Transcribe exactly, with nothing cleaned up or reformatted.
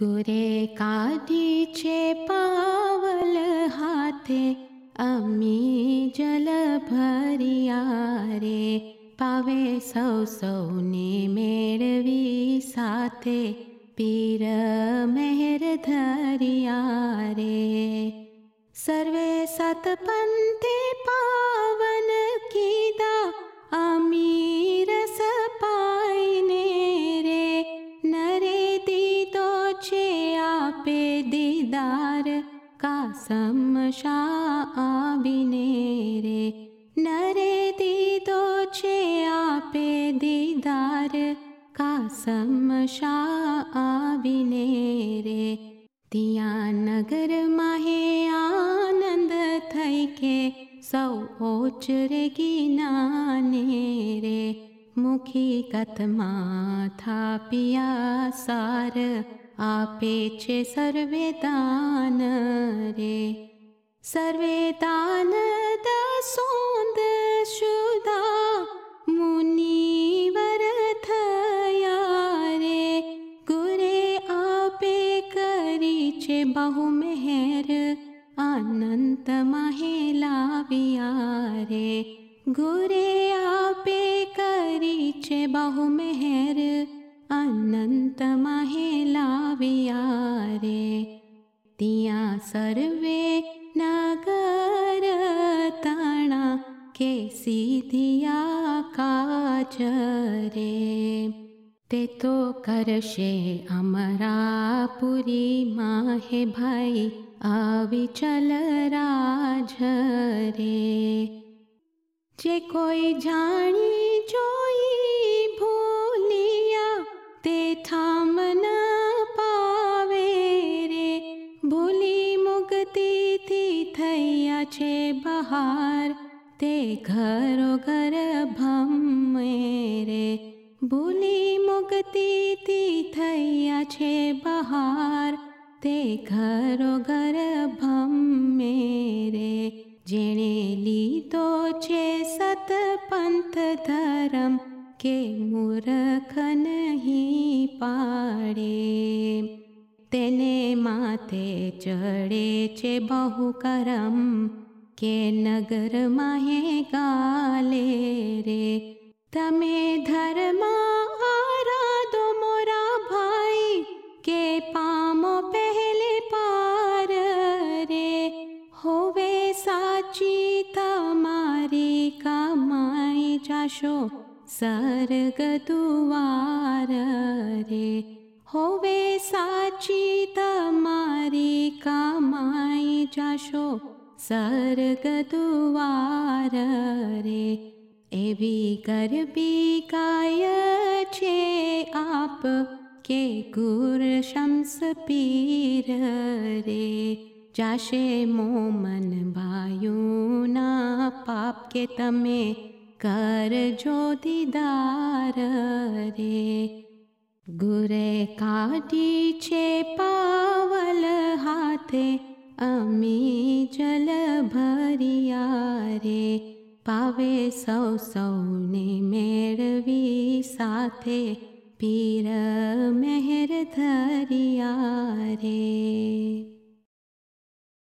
ગુરે કાઢી છે પાવલ હાથે, અમી જલ ભર્યા રે. પાવે સૌ સૌને મેળવી સાથે, પીર મહેર ધર્યા રે. સર્વે સતપંથે પાવન કીધા, અમી રસ પાઈને રે. નરે દીધો છે આપે દીદાર, કાસમ શા આવીને રે. નરે દીધો છે આપે દીદાર, કાસમ શા આવીને રે. ત્યાં નગરમાં હે આનંદ થઈ કે, સૌ ઓચરે ગિનાને રે. મુખી કથમાં થાપિયા સાર, આપે છે સર્વે દાન રે. સર્વે દાન દસોંદ શુદા, મુનિવર થયા રે. ગુરે આપે કરી છે બહુ મહેર, અનંતમાં હે લાવ્યા રે. ગુરે આપે કરી છે બહુ મહેર, અનંતમાં હે લાવ્યા રે. ત્યાં સર્વે નગર તણા, કે સીધિયા કાજ રે. તે તો કરશે અમરાપુરીમાં હે ભાઈ, આવી ચલ રાજ રે. જે કોઈ જાણી જોઈ ભૂલિયા, તે ઠામ ન પાવે રે. ભૂલી મુક્તિથી થયા છે બહાર, તે ઘરો ઘર ભમે રે. ભૂલી મુક્તિથી થયા છે બહાર, તે ઘરો ઘર ભમે રે. જેણે લીધો છે સતપંથ ધરમ, કે મૂર્ખ નહીં પાડે. તેને માથે ચડે છે બહુ કરમ, કે નગરમાં હે ગાલે રે. તમે ધર્મ આરાધો મોરા ભાઈ, કે પામો પહેલે પાર રે. હોવે સાચી તમારી કમાઈ, જાશો સ્વર્ગ દ્વાર રે. હોવે સાચી તમારી કમાઈ, જાશો સ્વર્ગ દ્વાર રે. એવી ગરબી ગાય છે આપ, કે ગુર શમ્સ પીર રે. જાશે મોમન ભાયુના પાપ, કે તમે કરજો દીદાર રે. ગુરે કાઢી છે પાવલ હાથે, અમી જલ ભર્યા રે. પાવે સૌ સૌને મેળવી સાથે, પીર મહેર ધર્યા રે.